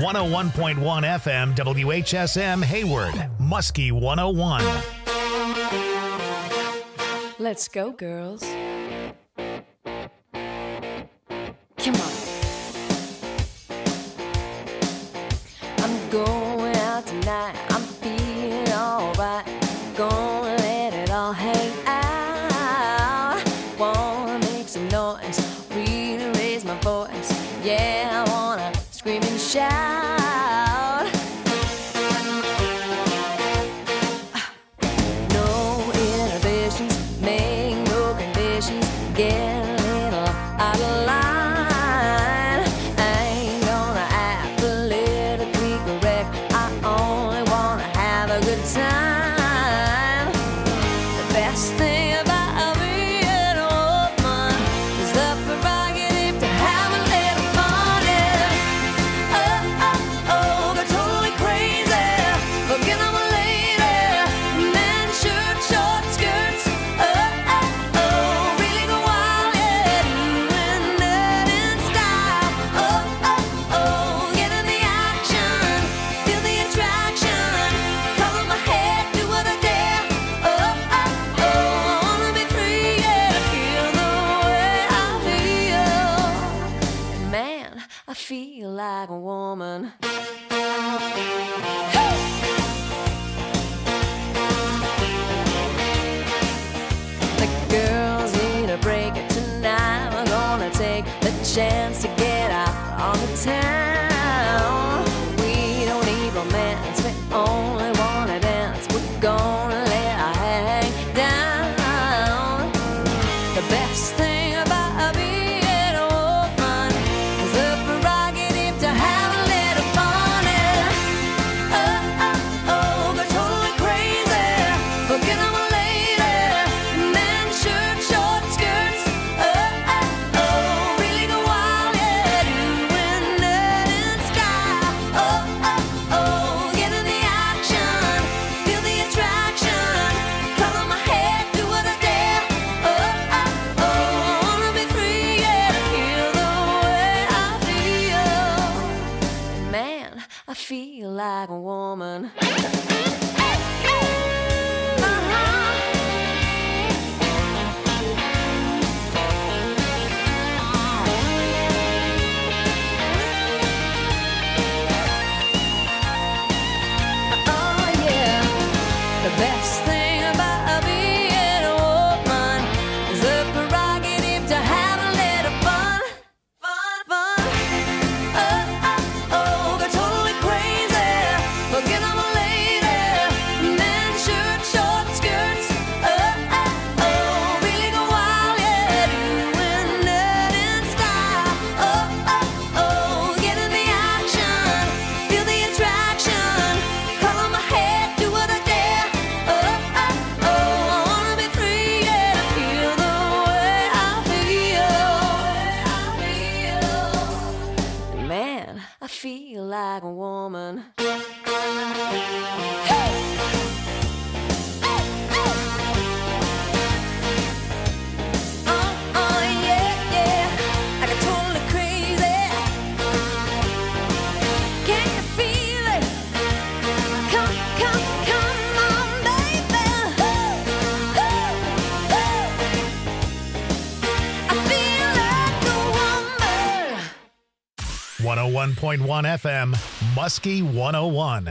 101.1 FM WHSM Hayward, Muskie 101. Let's go, girls. Come on. I'm going out tonight. I'm feeling alright. Gonna let it all hang out. Wanna make some noise, really raise my voice. Yeah, I wanna scream and shout. No inhibitions, make no conditions. Get a little out of line. I ain't gonna act politically correct. I only wanna have a good time. The best thing about being a woman is the prerogative to have a little fun. Yeah. Oh, oh, oh, go totally crazy. Forget I'm a lady. Men, shirt, short skirts. Oh, oh, oh, really go wild. Yeah, doing that in style. Oh, oh, oh, get in the action. Feel the attraction. Color my head, do what I dare. Oh, oh, oh, I wanna be free, yeah, to feel the way I feel. Man, I feel like a woman. The girls need a break tonight. We're gonna take the chance to get out on the town. We don't need romance, we only wanna dance. We're gonna let our hair hang down. The best thing about being a woman is the prerogative to have a little fun. Yeah. Oh, oh, oh, go totally crazy. Forget I'm a lady. Men, shirt, short skirts. Oh, oh, oh, really go wild. Yeah, doing that in style. Oh, oh, oh, get in the action. Feel the attraction. Color my head, do what I dare. Oh, oh, oh, I wanna be free, yeah, to feel the way I feel. Man, I feel like a woman. Oh yeah, the best thing about being a woman is the prerogative to have a little fun, fun, fun. Oh, oh, oh, go totally crazy. Forget I'm a lady. Men, shirt, short skirts. Oh, oh, oh, really go wild, yeah, doing that in style. Oh, oh, oh, get in the action. Feel the attraction. Color my head, do what I dare. Oh, oh, oh, I wanna be free, yeah, to feel the way I feel. Man, I feel like a woman. Oh, oh, yeah, yeah, I got totally crazy. Can you feel it? Come, come, come on, baby. I feel like a woman. 101.1 FM, Muskie 101.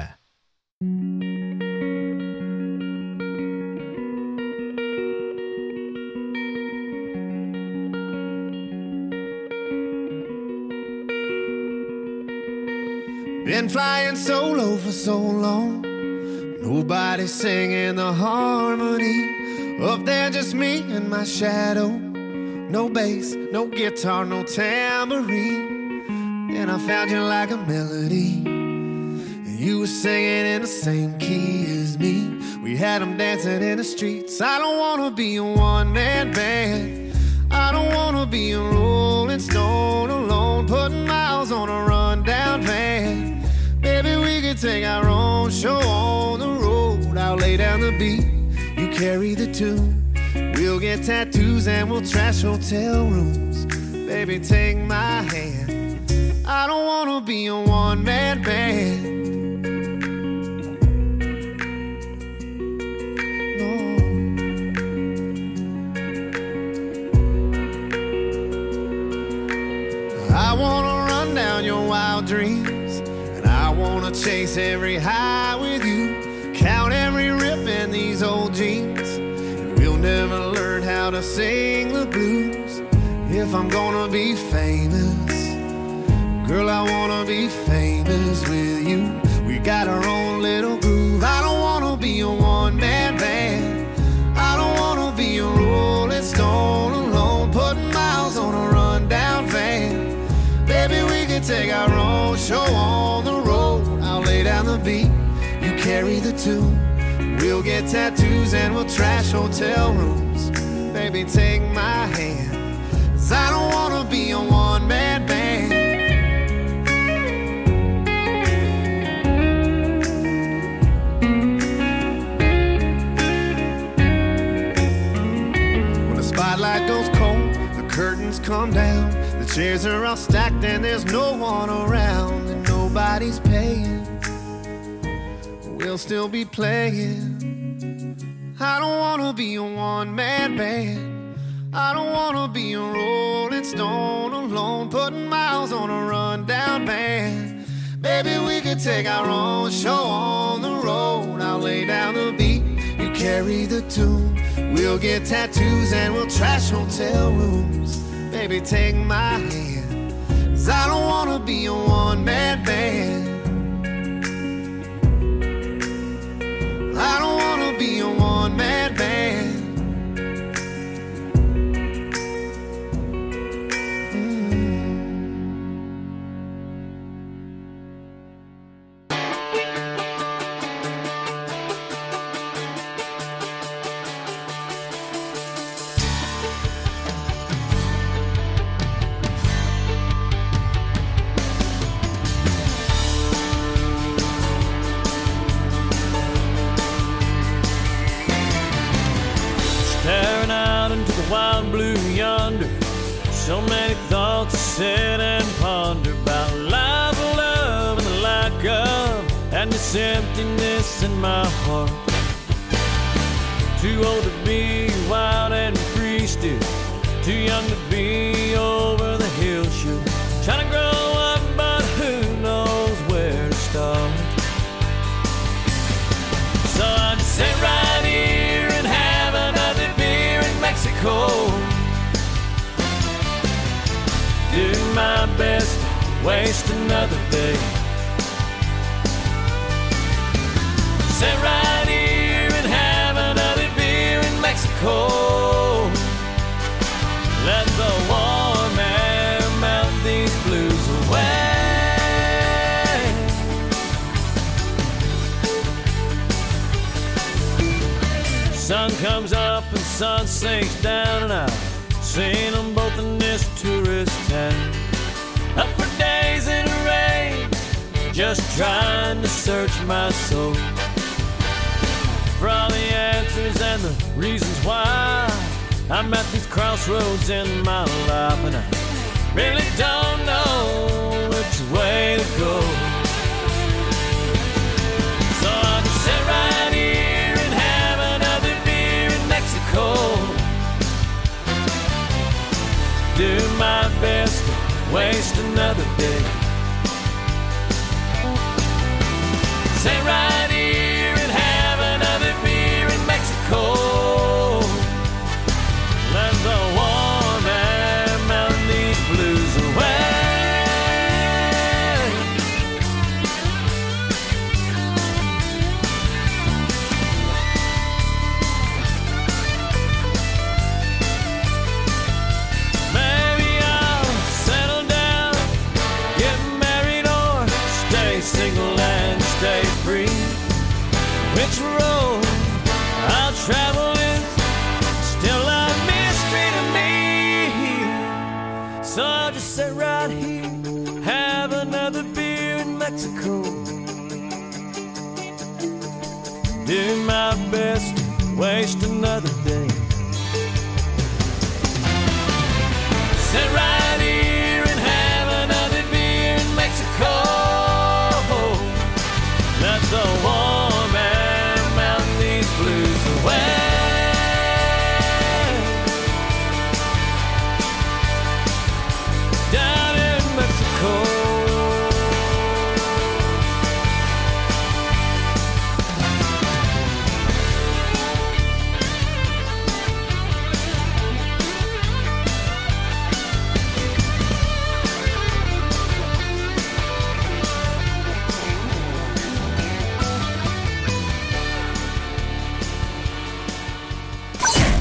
Been flying solo for so long. Nobody singing the harmony. Up there just me and my shadow. No bass, no guitar, no tambourine. And I found you like a melody. And you were singing in the same key as me. We had them dancing in the streets. I don't wanna be a one-man band. I don't wanna be a rolling stone alone, putting miles on a rundown van. Maybe we could take our own show on the road. I'll lay down the beat, you carry the tune. We'll get tattoos and we'll trash hotel rooms. Baby, take my hand, I don't wanna be a one-man band. No. I wanna run down your wild dreams, and I wanna chase every high with you, count every rip in these old jeans, and we'll never learn how to sing the blues. If I'm gonna be famous, girl, I wanna be famous with you. We got our own little groove. I don't wanna be a one-man band. I don't wanna be a rolling stone alone, putting miles on a rundown van. Baby, we can take our own show on the road. I'll lay down the beat, you carry the tune. We'll get tattoos and we'll trash hotel rooms. Baby, take my hand, 'cause I don't wanna be a one-man band. When the spotlight goes cold, the curtains come down, the chairs are all stacked and there's no one around, and nobody's paying, we'll still be playing. I don't wanna be a one-man band. I don't wanna be a rolling stone alone, putting miles on a rundown van. Baby, we could take our own show on the road. I'll lay down the beat, you carry the tune. We'll get tattoos and we'll trash hotel rooms. Baby, take my hand, 'cause I don't wanna be a one-man band. I don't wanna be a one-man band. Staring out into the wild blue yonder, so many thoughts to sit and ponder about life, love, and the lack of, and this emptiness in my heart. Too old to be wild and free still, too young to be over the hill shoot. Trying to grow up, but who knows where to start. So I just sit right here and have another beer in Mexico. Do my best to waste another day. Sit right here and have another beer in Mexico. Let the warm air melt these blues away. Sun comes up and sun sinks down, and I've seen them both in this tourist town. Up for days in a rain, just trying to search my soul for all the answers and the reasons why I'm at these crossroads in my life, and I really don't know which way to go. So I'll just sit right here and have another beer in Mexico. Do my best to waste another day. Sit right here and have another beer in Mexico. Let the warm air melt these blues away. Maybe I'll settle down, get married, or stay single and stay free. Which road I'll travel is still a mystery to me. So I'll just sit right here, have another beer in Mexico. Do my best to waste another day. Sit right here and have another beer in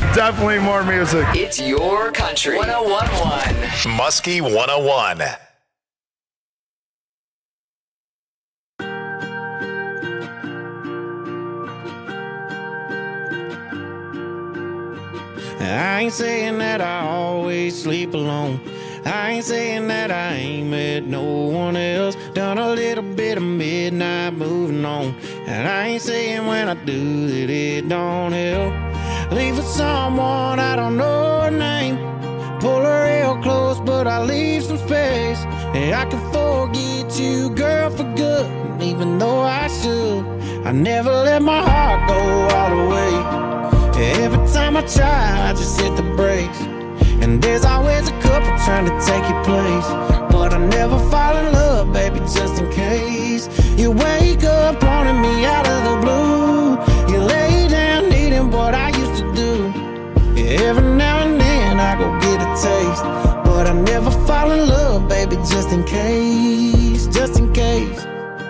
Definitely more music. It's your country. 101.1. Muskie 101. I ain't saying that I always sleep alone. I ain't saying that I ain't met no one else. Done a little bit of midnight moving on. And I ain't saying when I do that it don't help. Leave for someone I don't know her name. Pull her real close, but I leave some space. And I can forget you, girl, for good. And even though I should, I never let my heart go all the way. Every time I try, I just hit the brakes. And there's always a couple trying to take your place. But I never fall in love, baby, just in case. You wake up wanting me out of the blue. You lay down needing what I used to do. Every now and then I go get a taste. But I never fall in love, baby, just in case. Just in case.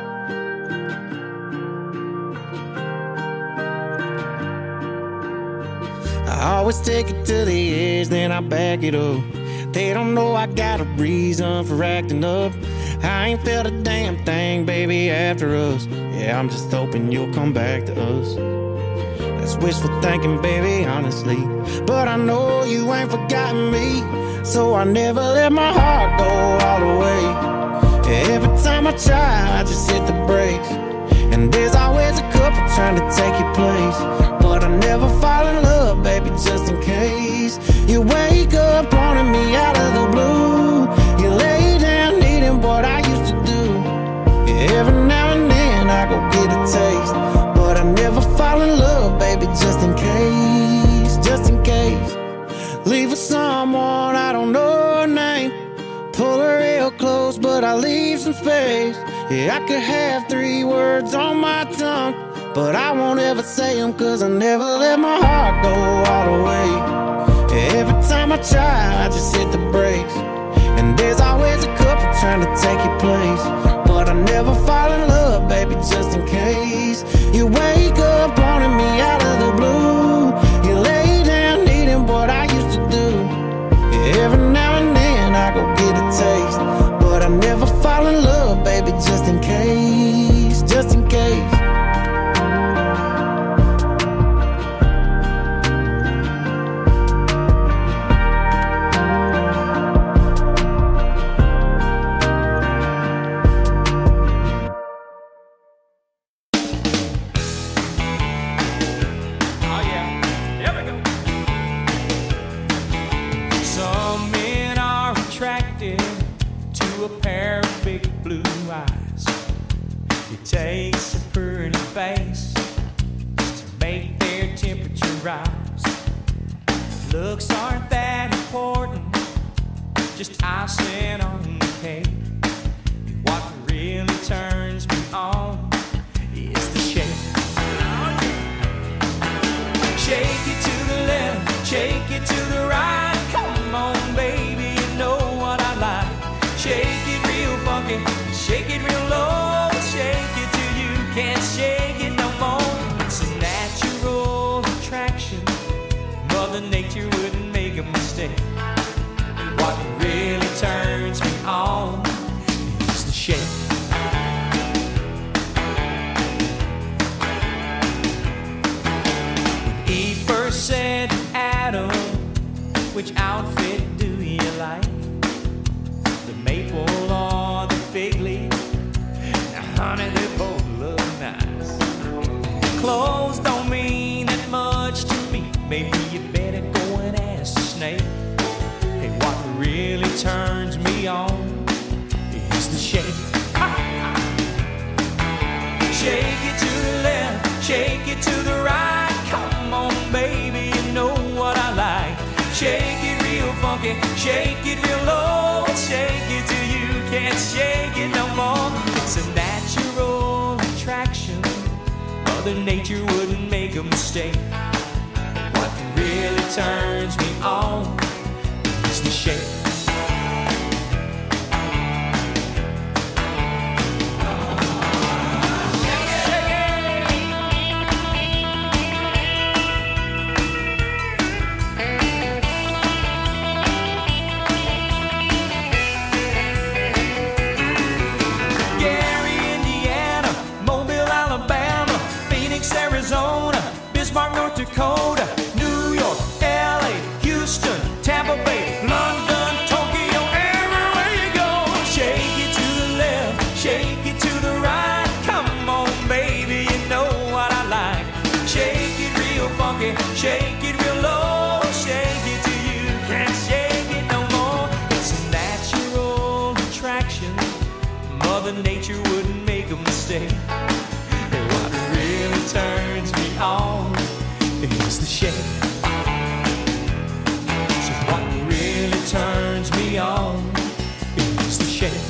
I always take it to the edge, then I back it up. They don't know I got a reason for acting up. I ain't felt a damn thing, baby, after us. Yeah, I'm just hoping you'll come back to us. That's wishful thinking, baby, honestly. But I know you ain't forgotten me. So I never let my heart go all the way. Every time I try, I just hit the brakes. And there's always a couple trying to take your place. But I never fall in love, baby, just in case. You wake up wanting me out of the blue. You lay down needing what I used to do. Every now and then I go get a taste. But I never fall in love, baby, just in case. Just in case. Leave for someone I don't know her name. Pull her real close, but I leave some space. Yeah, I could have 3 words on my tongue, but I won't ever say them, cause I never let my heart go all the way. Every time I try, I just hit the brakes. And there's always a couple trying to take your place. But I never fall in love, baby, just in case. You wake up wanting me out of the blue. You lay down needing what I used to do. Every now and then I go get a taste. But I never fall in love, baby, just in case. Just in case. Which outfit do you like? The maple or the fig leaf? Now, honey, they both look nice. Clothes don't mean that much to me. Maybe you better go and ask the snake. Hey, what really turns me on is the shake. Shake it to the left, shake it to the right. Come on, baby, you know what I like. Shake it real funky, shake it real low. Shake it till you can't shake it no more. It's a natural attraction. Mother Nature wouldn't make a mistake. What really turns me on is the shake. funky. Shake it real low, shake it till you can't shake it no more. It's a natural attraction. Mother Nature wouldn't make a mistake. And what really turns me on is the shake. So what really turns me on is the shake.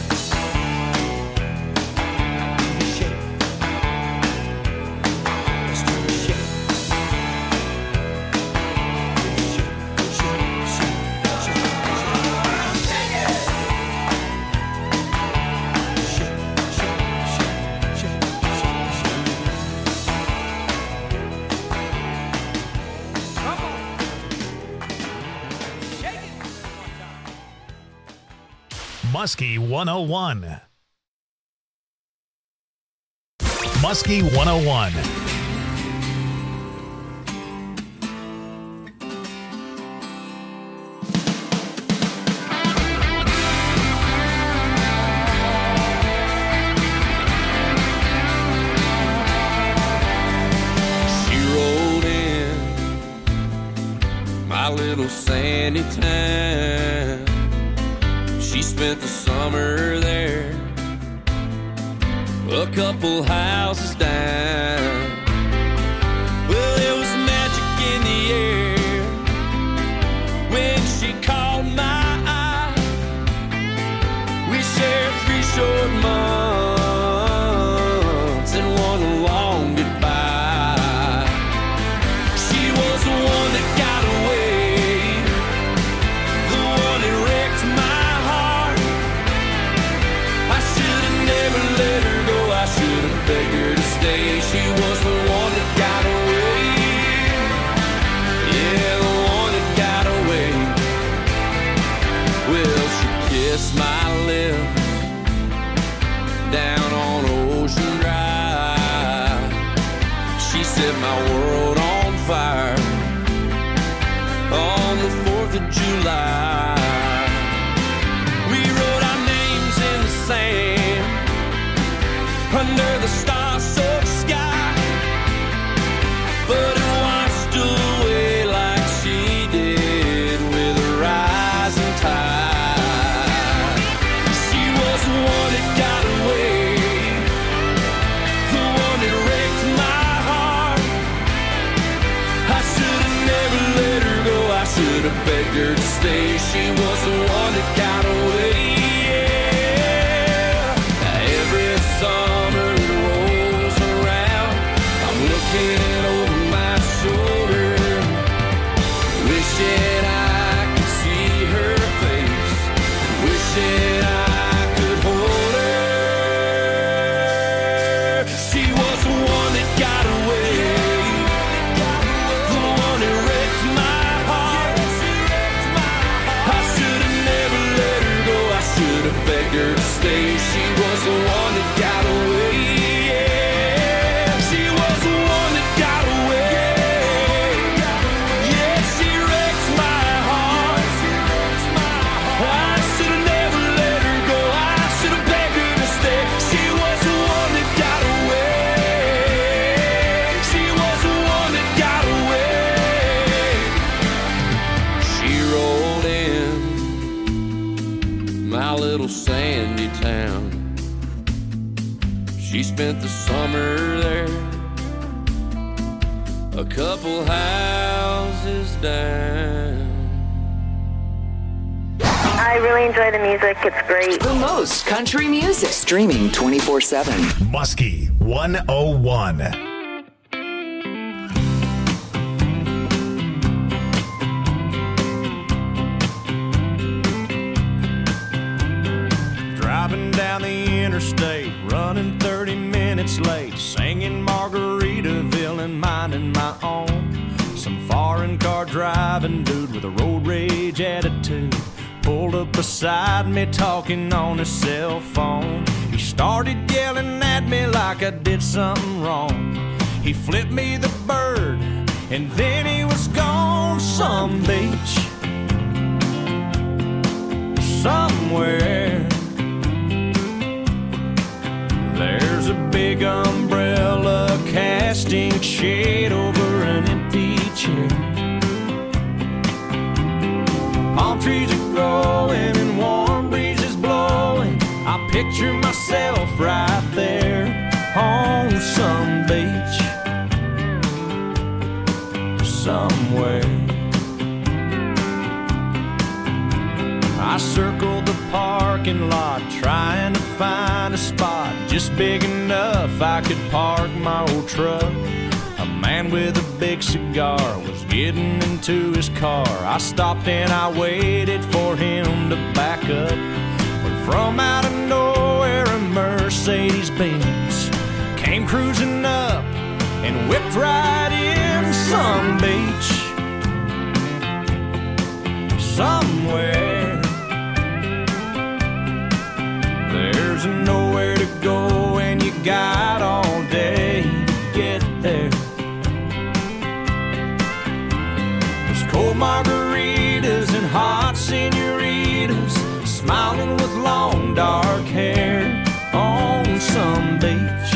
Muskie 101. Muskie 101. She rolled in my little sandy town. She spent the summer there, a couple houses down. Well, there was magic in the air when she caught my eye. We shared 3 short months and 1 long goodbye. She was the one that got away, the one that wrecked my let her go, I should have begged her to stay. She was the one that got away. Yeah, the one that got away. Well, she kissed my lips down on Ocean Drive. She set my world on fire on the 4th of July. We wrote our names in the sand under the star-soaked sky, but it washed away like she did with a rising tide. She was the one that got away, the one that wrecked my heart. I should have never let her go, I should have begged her to stay. She was the one that got away. Every summer it rolls around, I'm looking over my shoulder, wishing I could see her face, wishing I could hold her. She was the one that got away, the one that wrecked my heart. I should have never let her go, I should have begged her to stay. She was the one that got away. Yeah, she was the one that got away. Yeah, she wrecked my heart. I should have never let her go, I should have begged her to stay. She was the one that got away. She was the one that got away. She rolled in my little sandy town. She spent the summer there, a couple houses down. I really enjoy the music. It's great. The most country music. Streaming 24/7. Muskie 101. Driving down the interstate, running 30 minutes late, singing Margaritaville and minding my own. Some foreign car driving dude with a road rage attitude pulled up beside me talking on his cell phone. He started yelling at me like I did something wrong. He flipped me the bird and then he was gone. Some beach somewhere, there's a big umbrella casting shade over an empty chair. Palm trees are growing and warm breezes blowing. I picture myself right there on some beach somewhere. I circled the parking lot trying to find a spot just big enough I could park my old truck. A man with a big cigar was getting into his car. I stopped and I waited for him to back up. But from out of nowhere a Mercedes-Benz came cruising up and whipped right in some beach somewhere. There's nowhere to go and you got all day to get there. There's cold margaritas and hot senoritas smiling with long dark hair on some beach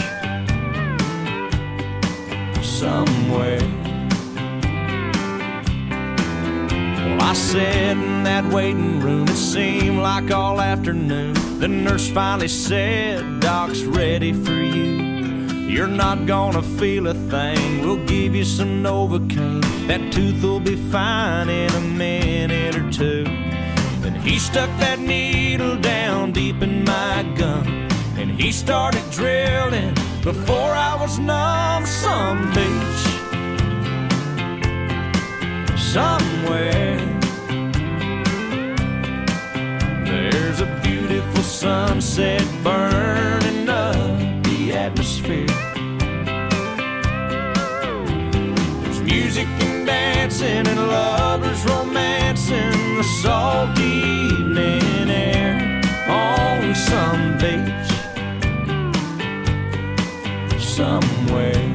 somewhere. Well, I sat in that waiting room, it seemed like all afternoon. The nurse finally said, "Doc's ready for you. You're not gonna feel a thing. We'll give you some Novocaine. That tooth will be fine in a minute or two." Then he stuck that needle down deep in my gum, and he started drilling before I was numb. Some beach somewhere. There's a beautiful sunset burning up the atmosphere. There's music and dancing and lovers romancing the salty evening air on some beach somewhere.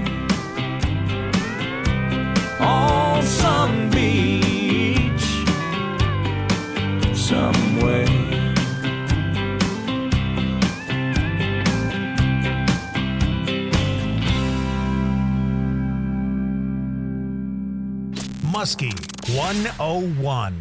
On some beach somewhere. Muskie 101.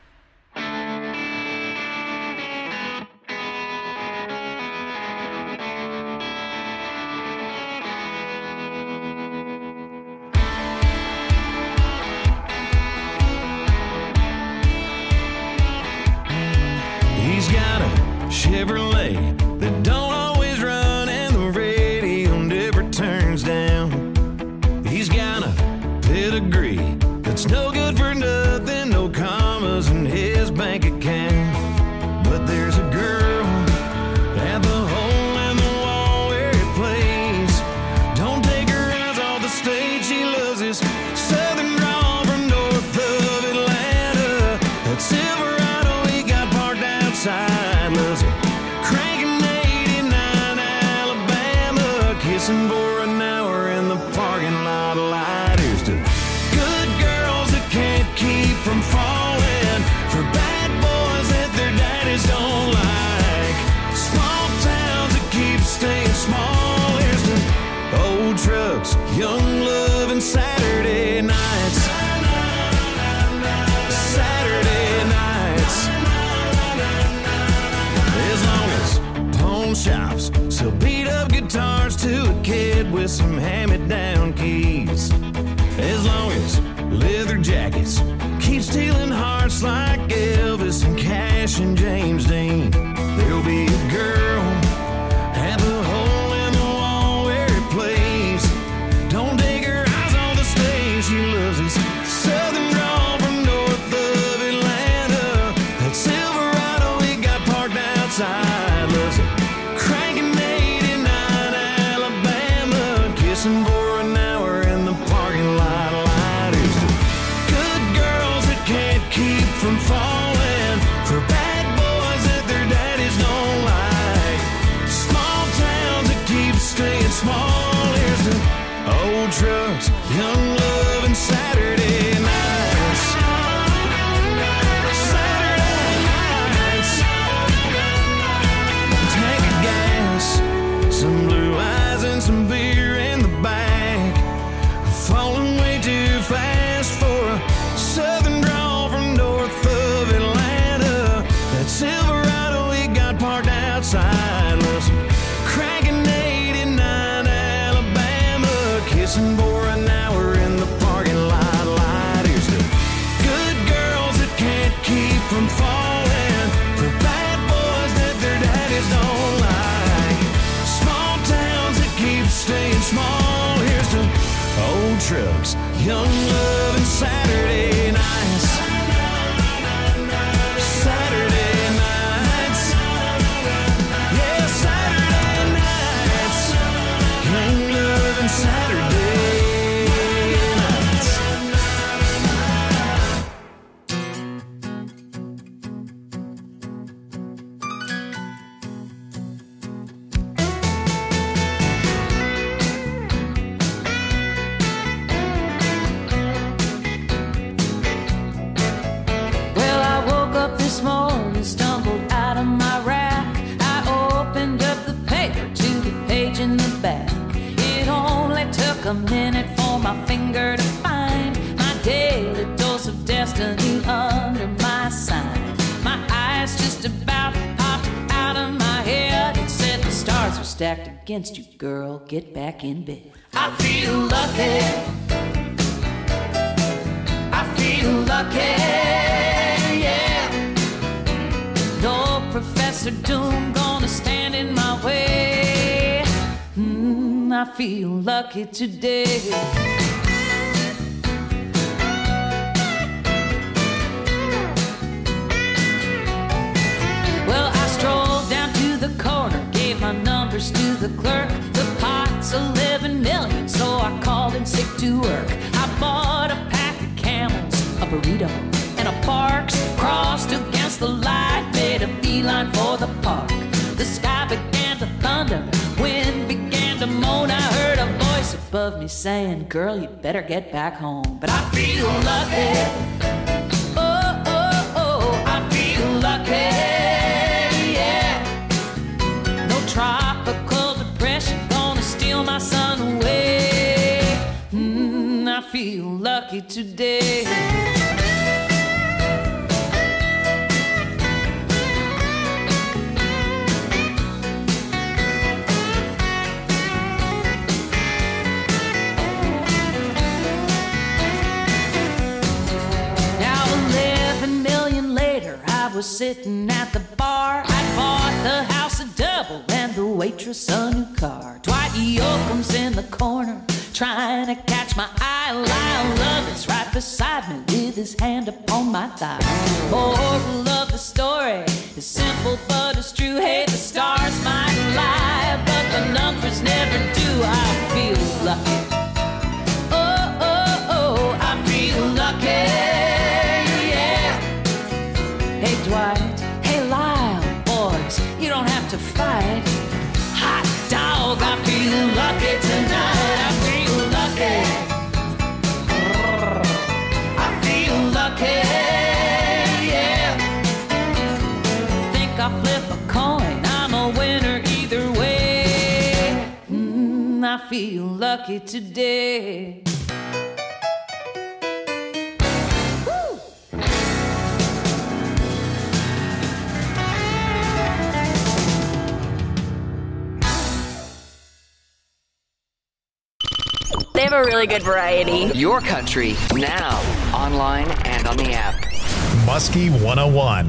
He's got a Chevrolet that don't always run and the radio never turns down. He's got a pedigree that's no good for nothing, no commas in his bank account. But there's a girl at the hole in the wall where it plays. Don't take her eyes off the stage, she loves his southern drawl from north of Atlanta. That Silverado he got parked outside, loves it cranking 89 Alabama, kissing for an hour in the parking lot light. Here's to good girls that can't keep from falling, for bad boys that their daddies don't like, small towns that keep staying small. Here's to old trucks, young love, and Saturday nights. Saturday nights. As long as pawn shops sell beat up guitars to a kid with some hand-me-down keys. As long as leather jackets keep stealing hearts like Elvis and Cash and James Dean, there'll be a girl at the hole in the wall where it plays. Don't take her eyes on the stage, she loves his southern drawl from north of Atlanta. That Silverado he got parked outside, loves it cranking 89 Alabama, kissing for an hour in the parking lot light. Here's to good girls that can't keep from falling, for bad boys that their daddies don't like, small towns that keep staying small. Here's to old trucks, young love, and Saturday nights. Saturday nights. Tank of gas, some blue eyes and some beer in the back, falling way too fast. Young love and Saturday nights. Saturday nights. Yeah, Saturday nights. Young love and Saturday nights. Well, I woke up this morning, stumbled out of my rack. I opened up the paper to the page in the back. It only took a minute for my finger to find my daily dose of destiny under my sign. My eyes just about popped out of my head. It said the stars are stacked against you, girl. Get back in bed. I feel lucky. I feel lucky, yeah. No Professor Doom gonna stand in my way. I feel lucky today. Well, I strolled down to the corner, gave my numbers to the clerk. The pot's 11 million, so I called in sick to work. I bought a pack of Camels, a burrito, and a Parks. Crossed against the light, made a beeline for the park. The sky began to thunder, wind began to moan. I heard a voice above me saying, girl, you better get back home. But I feel lucky. Oh, oh, oh, I feel lucky, yeah. No tropical depression gonna steal my sun away. I feel lucky today. Now 11 million later, I was sitting at the bar. I bought the house a double and the waitress a new car. Dwight Yoakam's in the corner, trying to catch my eye. Lyle Lovett's right beside me with his hand upon my thigh. Moral of the story is simple but it's true. Hey, the stars might lie, but the numbers never do. I feel lucky. Oh, oh, oh, I feel lucky, yeah. Hey, Dwight, hey, Lyle, boys, you don't have to fight. Hot dog, I feel lucky tonight. I feel lucky. I feel lucky, yeah. Think I'll flip a coin, I'm a winner either way. I feel lucky today. They have a really good variety. Your country, now, online and on the app. Muskie 101.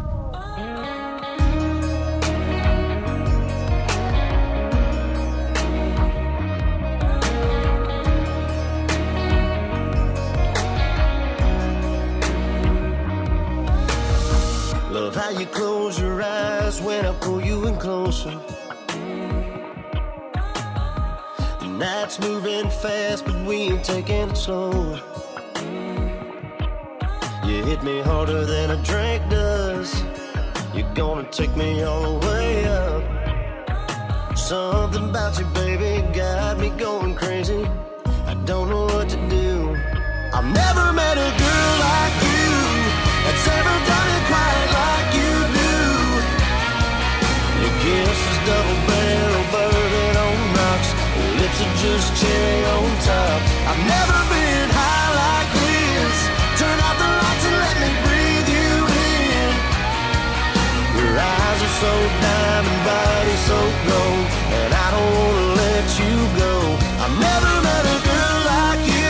Love how you close your eyes when I pull you in closer. The night's moving fast, but we ain't taking it slow. You hit me harder than a drink does. You're gonna take me all the way up. Something about you, baby, got me going crazy. I don't know what to do. I've never met a girl like you that's ever done it quite like you do. Your kiss is double barrel bourbon on rocks. Your lips are just cherry on top. I've never been high like this. Turn out the lights and let me breathe you in. Your eyes are so diamond, body so gold, and I don't wanna let you go. I've never met a girl like you.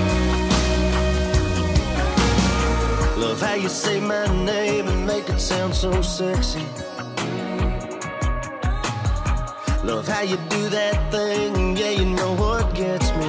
Love how you say my name and make it sound so sexy. Love how you do that thing, yeah, you know what gets me.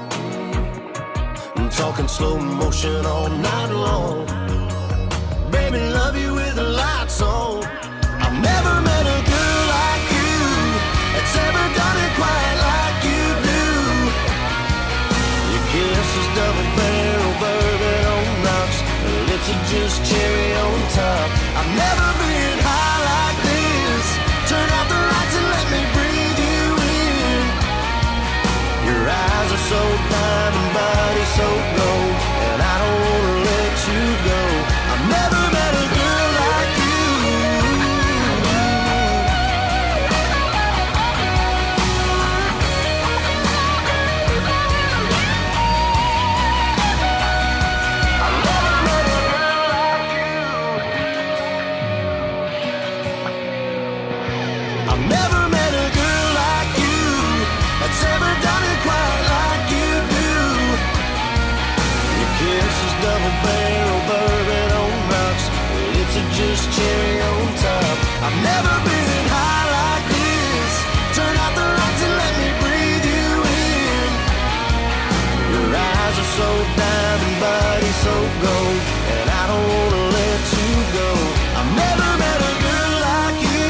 I'm talking slow motion all night long. Baby, love you with the lights on. I've never met a girl like you that's ever done it quite like you do. Your kiss is double barrel bourbon on rocks, her lips are just cherry on top. I've never been high like this. Turn out the lights and let me breathe you in. Your eyes are so diamond, body so gold, and I don't wanna let you go. I've never met a girl like you. I've never met a girl like you that's ever done it quite like you do. Your kiss is double barrel bourbon on rocks, your lips are just cherry on top. I've never been high like this. Turn out the lights and let me breathe you in. Your eyes are so diamond, body so gold, and I don't wanna let you go. I've never met a girl like you.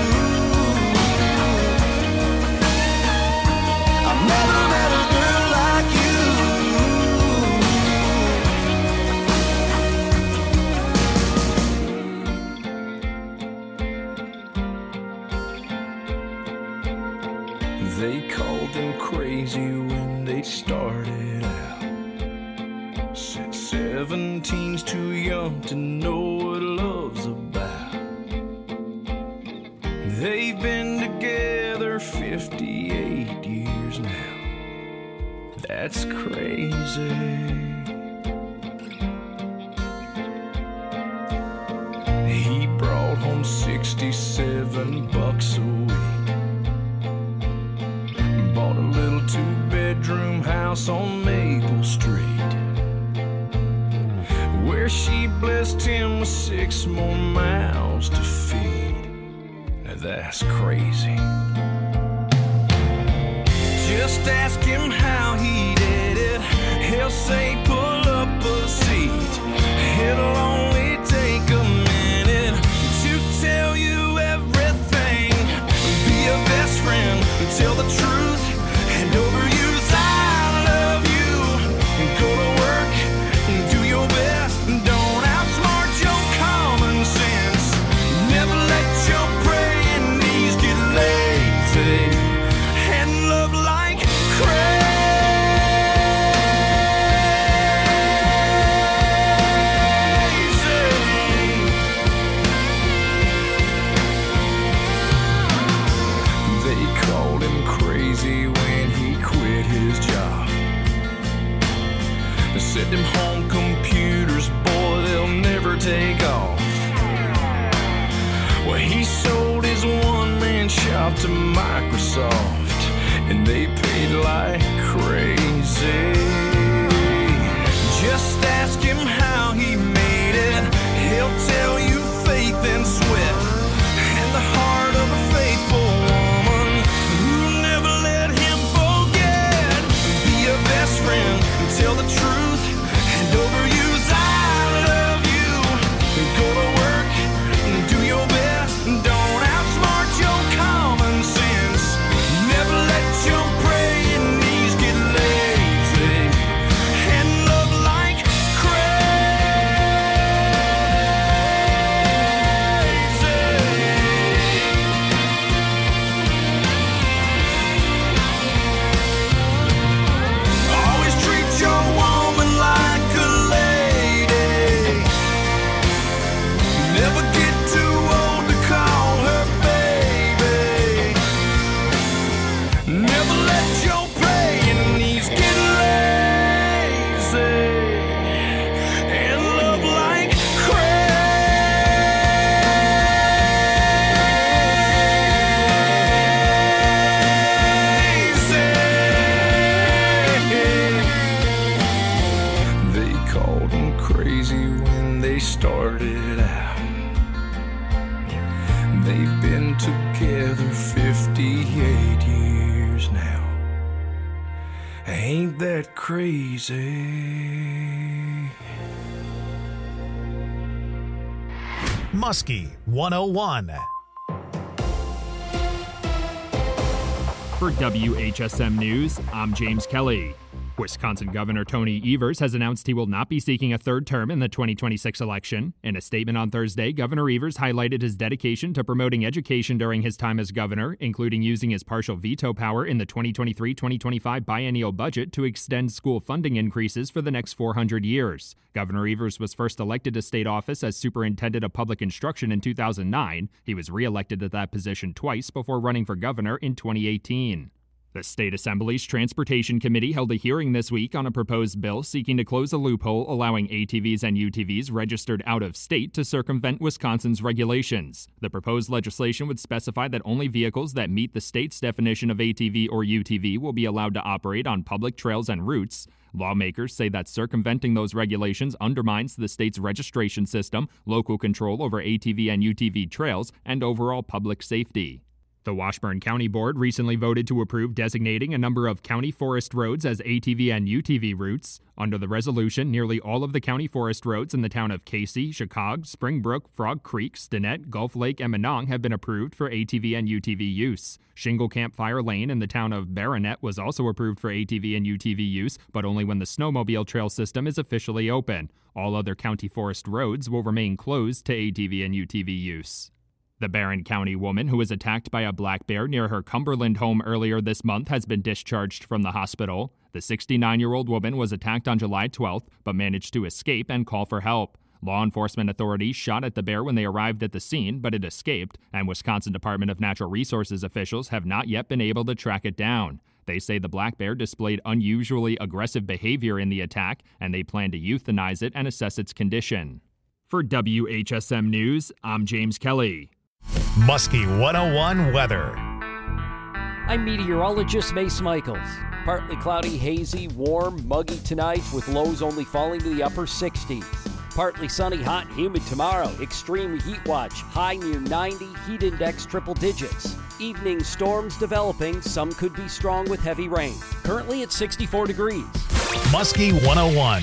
I've never met a girl like you. They called them crazy when they started out. Said 17's too young to know what love's about. They've been together 58 years now. That's crazy. He brought home 67 bucks a week. Bought a little two-bedroom house on Maple Street, where she blessed him with 6 more mouths to feed. Now that's crazy. Just ask him how he did it. He'll say pull up a seat. It'll only take a minute to tell you everything. Be a best friend, tell the truth, and overuse I love you. Go to work, do your best, don't outsmart your common sense. Never let your praying knees get lazy, and love like crazy. They called him crazy when he quit his job. They said them home computers, boy, they'll never take off. Well, he sold his one-man shop to Microsoft, and they paid like crazy. Just ask him how he made it. He'll tell you faith and sweat, and the heart of a faithful woman who never let him forget. Be a best friend, tell the truth, and overuse I love you. Go to work, do your best, don't outsmart your common sense. Never let your praying knees get lazy, and love like crazy. They've been together 58 years now. Ain't that crazy? Muskie 101. For WHSM News, I'm James Kelly. Wisconsin Governor Tony Evers has announced he will not be seeking a third term in the 2026 election. In a statement on Thursday, Governor Evers highlighted his dedication to promoting education during his time as governor, including using his partial veto power in the 2023-2025 biennial budget to extend school funding increases for the next 400 years. Governor Evers was first elected to state office as superintendent of public instruction in 2009. He was re-elected at that position twice before running for governor in 2018. The State Assembly's Transportation Committee held a hearing this week on a proposed bill seeking to close a loophole allowing ATVs and UTVs registered out of state to circumvent Wisconsin's regulations. The proposed legislation would specify that only vehicles that meet the state's definition of ATV or UTV will be allowed to operate on public trails and routes. Lawmakers say that circumventing those regulations undermines the state's registration system, local control over ATV and UTV trails, and overall public safety. The Washburn County Board recently voted to approve designating a number of county forest roads as ATV and UTV routes. Under the resolution, nearly all of the county forest roads in the town of Casey, Chicago, Springbrook, Frog Creek, Stinnett, Gulf Lake, and Monong have been approved for ATV and UTV use. Shingle Campfire Lane in the town of Baronet was also approved for ATV and UTV use, but only when the snowmobile trail system is officially open. All other county forest roads will remain closed to ATV and UTV use. The Barron County woman who was attacked by a black bear near her Cumberland home earlier this month has been discharged from the hospital. The 69-year-old woman was attacked on July 12th, but managed to escape and call for help. Law enforcement authorities shot at the bear when they arrived at the scene, but it escaped, and Wisconsin Department of Natural Resources officials have not yet been able to track it down. They say the black bear displayed unusually aggressive behavior in the attack, and they plan to euthanize it and assess its condition. For WHSM News, I'm James Kelly. Muskie 101 weather. I'm meteorologist Mace Michaels. Partly cloudy, hazy, warm, muggy tonight with lows only falling to the upper 60s. Partly sunny, hot, humid tomorrow. Extreme heat watch, high near 90, heat index triple digits. Evening storms developing, some could be strong with heavy rain. Currently at 64 degrees. Muskie 101.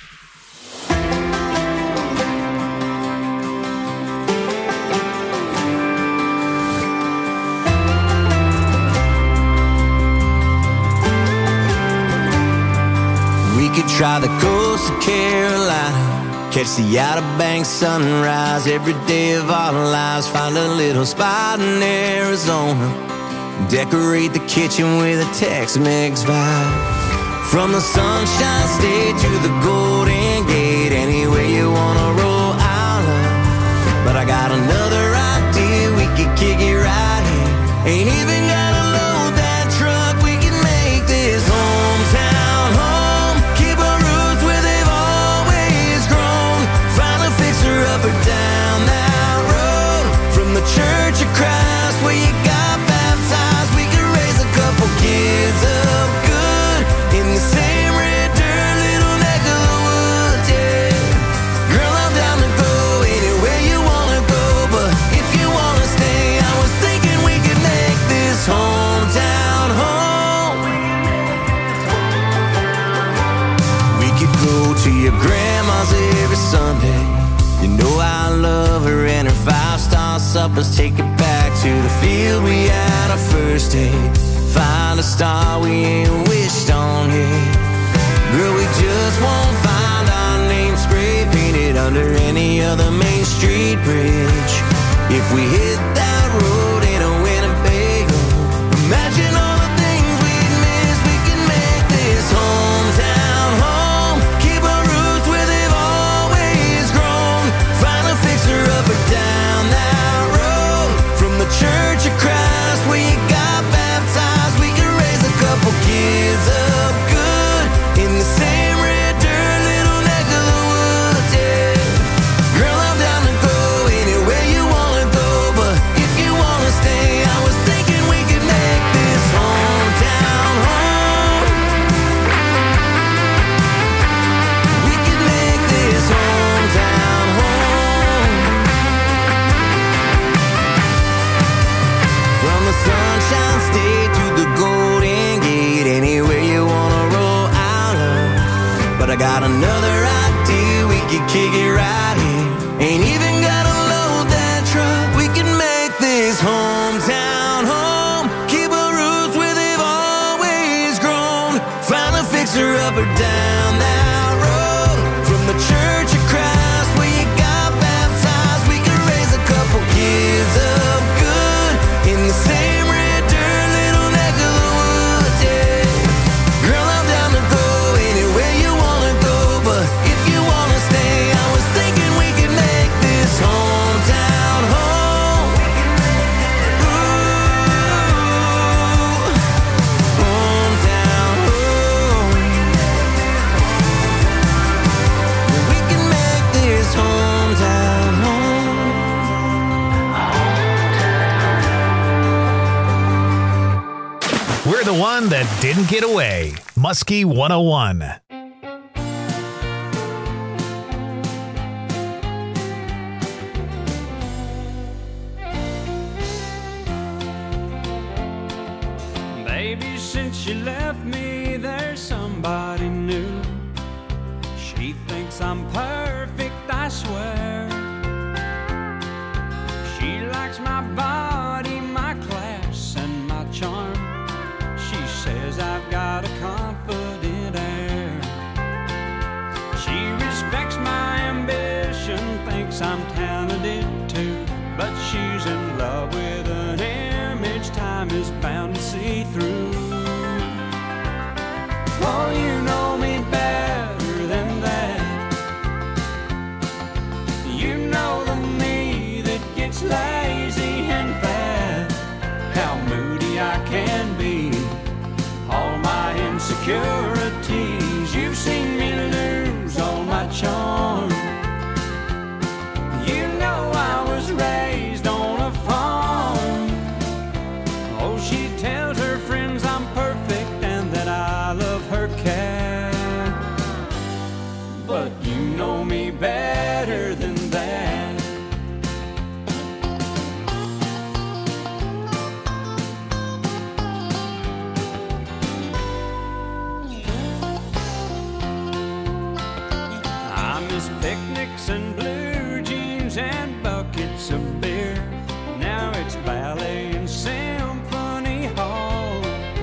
We could try the coast of Carolina, catch the Outer Banks sunrise every day of our lives. Find a little spot in Arizona, decorate the kitchen with a Tex-Mex vibe. From the Sunshine State to the Golden Gate, anywhere you wanna roll, I'll love. But I got another idea, we could kick it right here. Ain't even gotta load that truck, we can make this hometown home. Keep our roots where they've always grown. Find a fixer up or down that road. From the Church of Christ where you got baptized, we could raise a couple kids up good in the same red dirt, little neck of the woods, yeah. Girl, I'm down to go anywhere you wanna go, but if you wanna stay, I was thinking we could make this hometown home. We could go to your grandma's every Sunday. You know I love her and her 5-star suppers. Take it back to the field we had our first date. Find a star we ain't wished on yet. Girl, we just won't find our name spray painted under any other Main Street bridge. If we hit that road in a Winnebago, imagine all the things we'd miss. We can make this hometown home. Keep our roots where they've always grown. Find a fixer up or down that road. From the Church of Christ where you got baptized, we can raise a couple kids up good in the same red dirt, little neck of the woods, yeah. Girl, I'm down to go anywhere you wanna go, but got another idea, we could kick it right here. Ain't even gotta load that truck, we can make this hometown home. Keep our roots where they've always grown. Find a fixer up or down that road. From the Church of Christ where you got baptized, we could raise a couple kids up good in the same red dirt little neck of the woods, yeah. Girl, I'm down to go anywhere you wanna go, but if you wanna stay, I was thinking we could make this hometown home. Ooh, hometown home. We can make this hometown home. We're the one that didn't get away. Muskie 101. Baby, since you left me, there's somebody new. She thinks I'm perfect, I swear. She likes my body, my class, and my charm. She says I've got a confident air. She respects my ambition, thinks I'm talented too. But she's in love with an image time is bound to see through. Oh, you know me better than that. You know the me that gets lazy and fat. How moody I can be, all my insecurities. You've seen me lose all my charm. You know I was raised on a farm. Oh, she tells her friends I'm perfect and that I love her cat. But you know me better than that. I miss picnics and blue jeans and buckets of beer. Now it's ballet and symphony hall.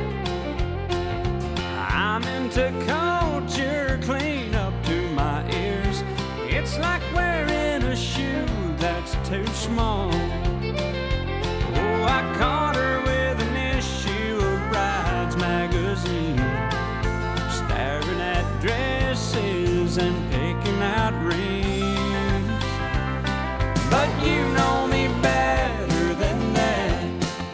I'm into culture clean up to my ears. It's like wearing a shoe that's too small. Oh, I caught her with an issue of Brides magazine, staring at dresses and picking out rings. But you know me better than that.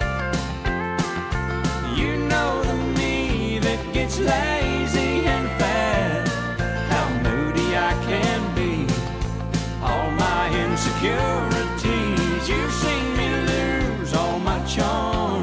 You know the me that gets lazy and fat. How moody I can be, all my insecurities. You've seen me lose all my charm.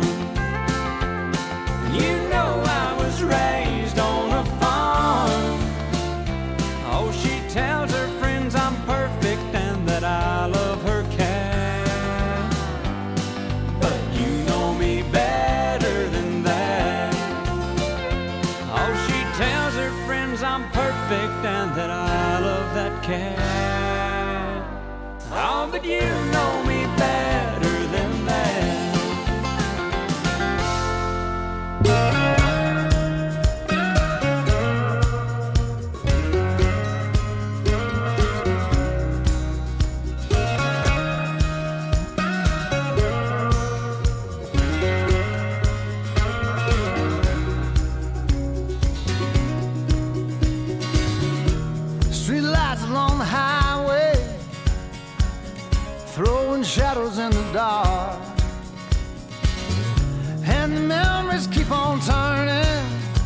You know I was raised on a farm. Oh, she tells her friends I'm perfect and that I love her cat. But you know me better than that. Oh, she tells her friends I'm perfect and that I love that cat. Oh, but you know me better than that. Streetlights along the highway, throwing shadows in the dark, and the memories keep on turning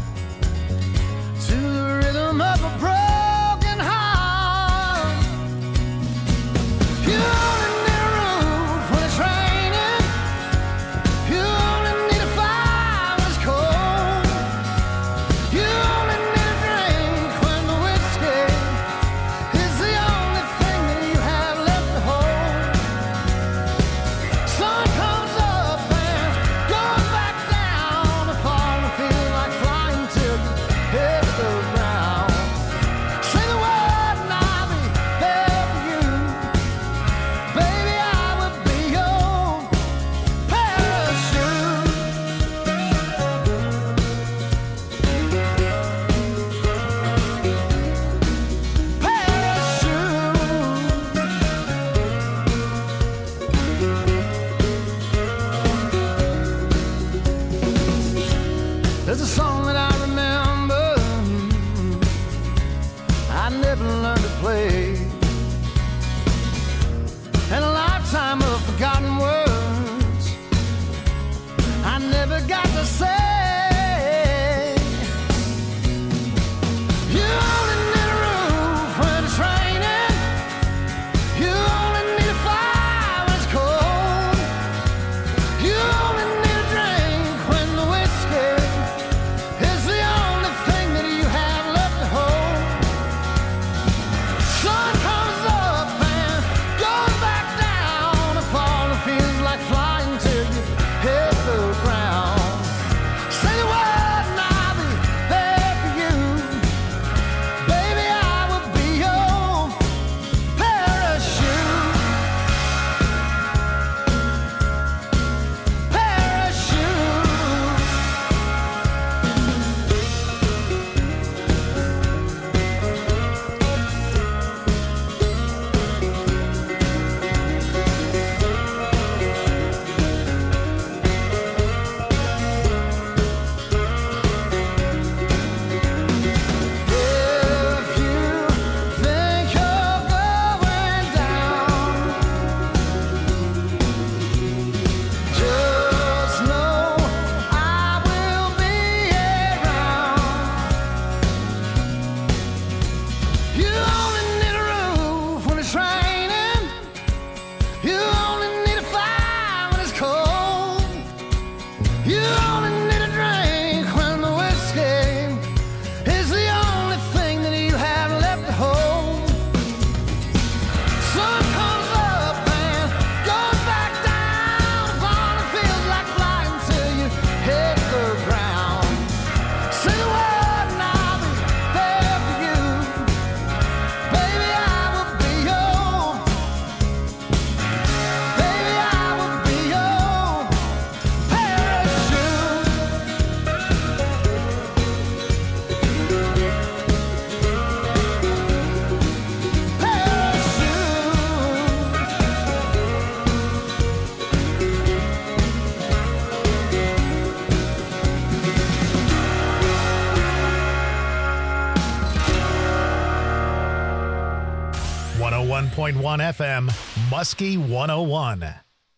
to the rhythm of a broken heart. You only need a roof when it's raining. You only need a fire when it's cold. You only need a drink when the whiskey is the only thing that you have left to hold. Sun comes up and goes back down to fall and feel a song that I remember. I never learned to play. And a lifetime of forgotten words I never got to say. You only need a roof when it's raining. You only need a fire when it's cold. You only need a drink when the whiskey is the only thing that you have left to hold. Sun comes up and goes back down. The fall feels like flying till you hit the ground. Say the word and I'll be there for you. Baby, I will be your parachute. If you think you're going down, just know I will be around. You only need a roof when it's raining. You only need a fire when it's cold. You only need a drink when the whiskey is the only thing that you have left to hold. Sun comes up and goes back down. The fall feels like flying till you hit the ground. Say the word and I'll be there for you. Baby, I will be your. Baby, I will be your parachute. Parachute. 101.1 FM, Muskie 101.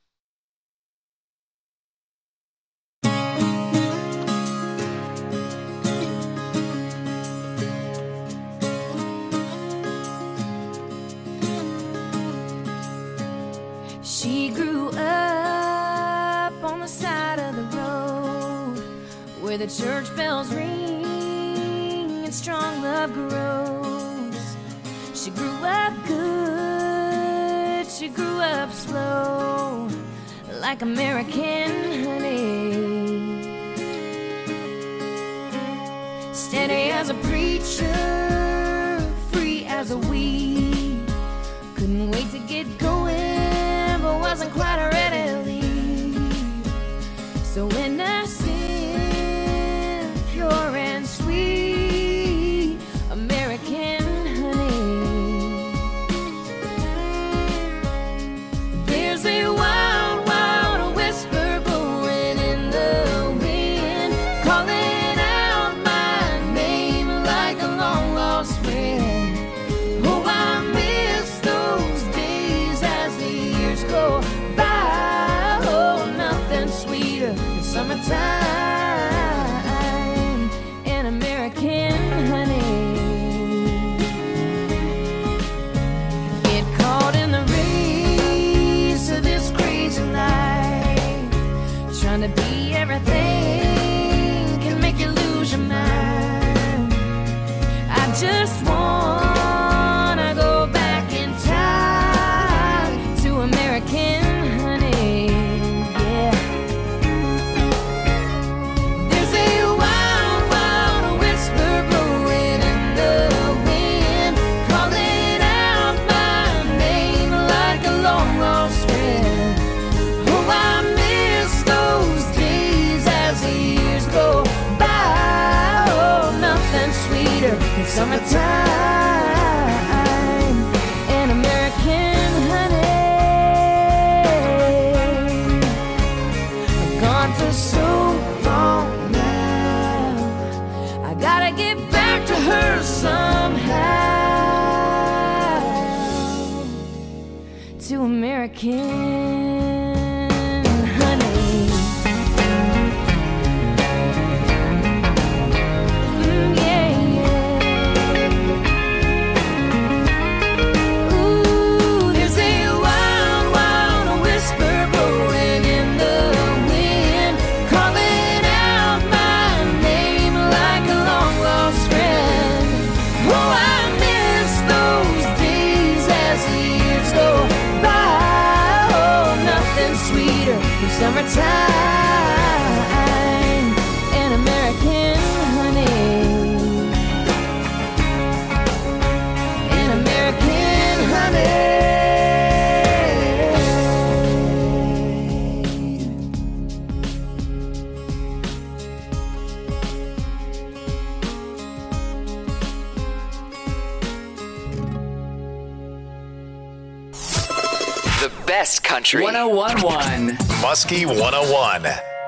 She grew up on the side of the road where the church bells ring and strong love grows. She grew up good, she grew up slow, like American honey. Steady as a preacher, free as a weed. Couldn't wait to get going, but wasn't quite ready to leave. So innocent, pure and sweet, American honey. There's a wild, wild whisper blowing in the wind, calling out my name like a long lost friend. Oh, I miss those days as the years go by. Oh, nothing sweeter than summertime and American honey. Get caught in the race of this crazy life, trying to be everything can make you lose your mind. I just wanna go back in time to American honey, yeah. There's a wild, wild whisper blowing in the wind, calling out my name like a long lost friend. Oh, I miss those days as the years go by. Oh, nothing sweeter than summertime and American honey. I've gone for so long now. honey. Yeah, yeah. Ooh, there's a wild, wild whisper blowing in the wind, calling out my name like a long lost friend. Oh, I miss those days as the years go by. Oh, nothing sweeter than summertime and American honey. And American honey. The best country. 101.1. Muskie 101.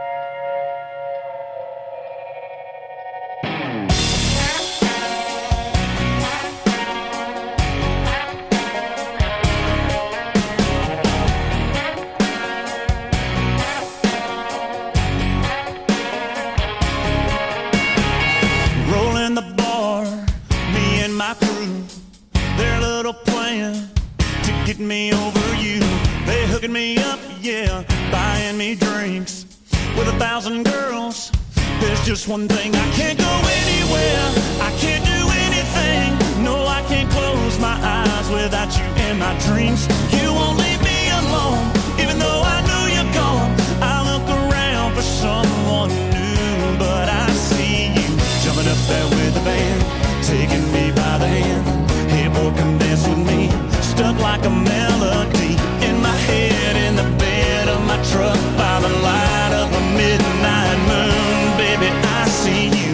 Rolling the bar, me and my crew, their little plan to get me over you. They hooking me up, yeah, buying me drinks with 1,000 girls. There's just one thing, I can't go anywhere, I can't do anything. No, I can't close my eyes without you in my dreams. You won't leave me alone, even though I know you're gone. I look around for someone new, but I see you jumping up there with the band, taking me by the hand. Hey boy, come dance with me, stuck like a melody in my head, in the bed of my truck by the light of a midnight moon. Baby, I see you.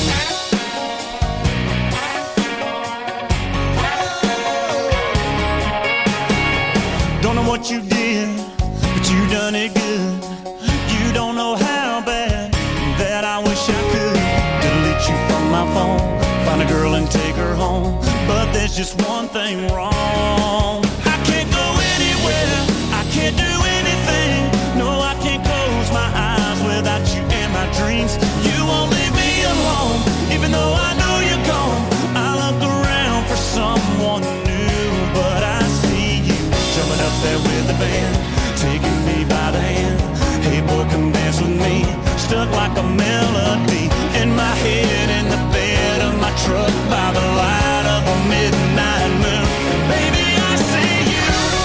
Don't know what you did, but you done it good. You don't know how bad that I wish I could delete you from my phone, find a girl and take her home. But there's just one thing wrong. I can't go anywhere, I can't do anything. No, I can't close my eyes without you in my dreams. You won't leave me alone, even though I know you're gone. I look around for someone new, but I see you jumping up there with the band, taking me by the hand. Hey boy, come dance with me, stuck like a melody in my head, in the bed of my truck by the light of a midnight moon. Baby, I see you.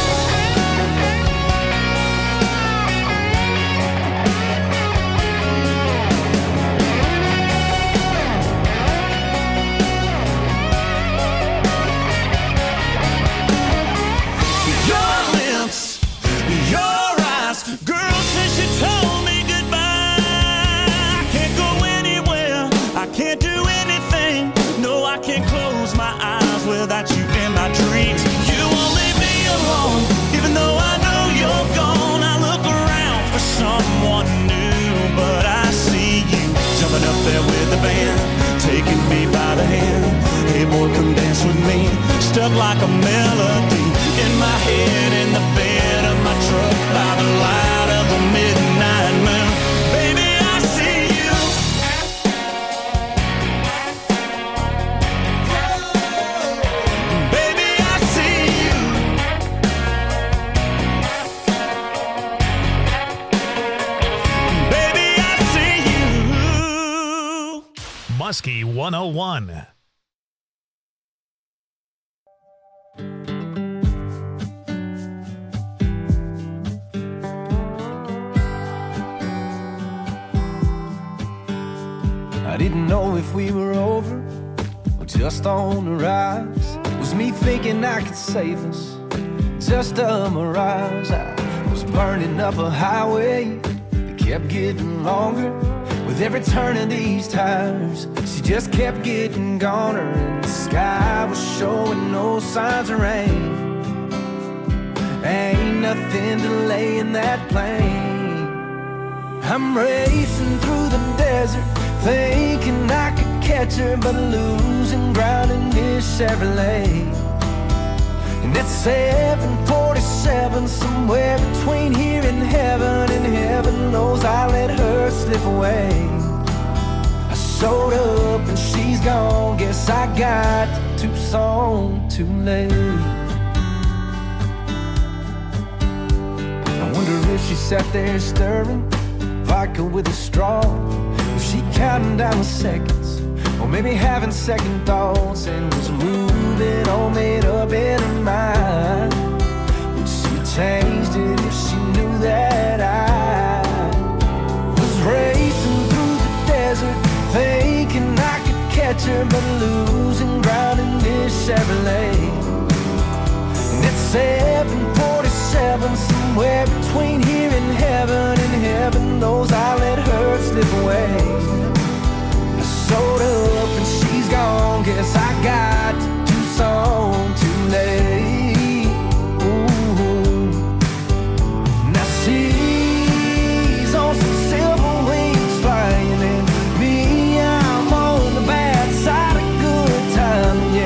Your lips, your eyes, girl, since you told me goodbye, I can't go anywhere, I can't do anything. No, I can't close my eyes without you in my dreams. You won't leave me alone, even though I know you're gone. I look around for someone new, but I see you jumping up there with the band, taking me by the hand. Hey boy, come dance with me, stuck like a melody in my head, in the bed of my truck by the light of a midnight moon. Baby, I see you. Baby, I see you. Baby, I see you. Muskie 101. I didn't know if we were over or just on the rise. Was me thinking I could save us, just a mirage. I was burning up a highway that kept getting longer. With every turn of these tires, she just kept getting goner. And the sky was showing no signs of rain. Ain't nothing delaying that plane. I'm racing through the desert, thinking I could catch her, but losing ground in this Chevrolet. And at 7:40 47, somewhere between here and heaven knows I let her slip away. I showed up and she's gone, guess I got to Tucson too late. I wonder if she sat there stirring vodka with a straw. Was she counting down the seconds, or maybe having second thoughts, and was moving all made up in her mind? Would she changed it if she knew that I was racing through the desert, thinking I could catch her, but losing ground in this Chevrolet? And it's 747, somewhere between here and heaven knows I let her slip away. I showed up and she's gone, guess I got to Tucson too late. Ooh. Now she's on some silver wings flying, and me, I'm on the bad side of good time,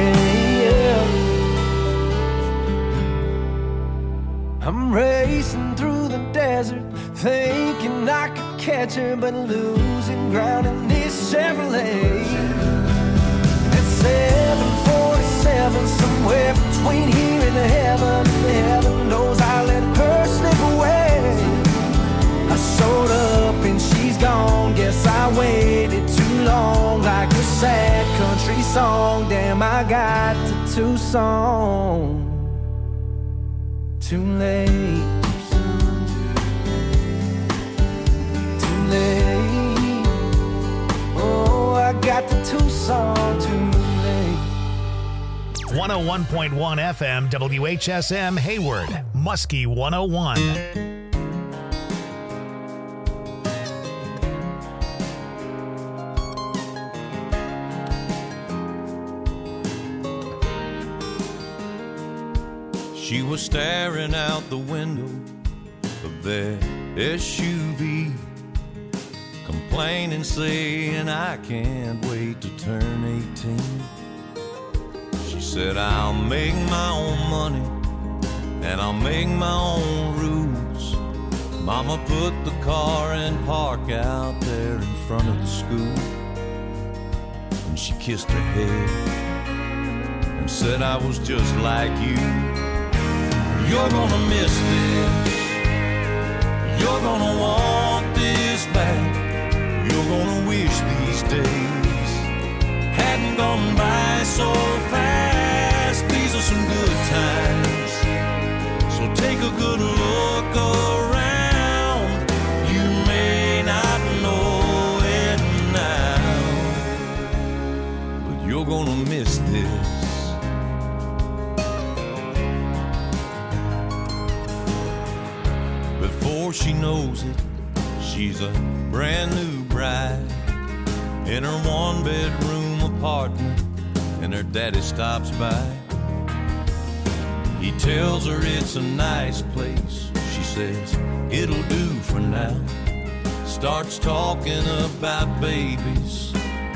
yeah. I'm racing through the desert, thinking I could catch her, but losing ground in this Chevrolet. It's 747, somewhere between here and heaven knows I let her slip away. I showed up and she's gone, guess I waited too long, like a sad country song. Damn, I got to Tucson too late. Oh, I got to Tucson too late. 101.1 FM WHSM Hayward, Muskie 101. She was staring out the window of their SUV, complaining, saying, I can't wait to turn 18. She said, I'll make my own money and I'll make my own rules. Mama put the car in park out there in front of the school, and she kissed her head and said, I was just like you. You're gonna miss this, you're gonna want this back, you're gonna wish these days hadn't gone by so fast. These are some good times, so take a good look around. You may not know it now, but you're gonna miss this. Before she knows it, she's a brand new bride in her one-bedroom apartment, and her daddy stops by. He tells her it's a nice place. She says, it'll do for now. Starts talking about babies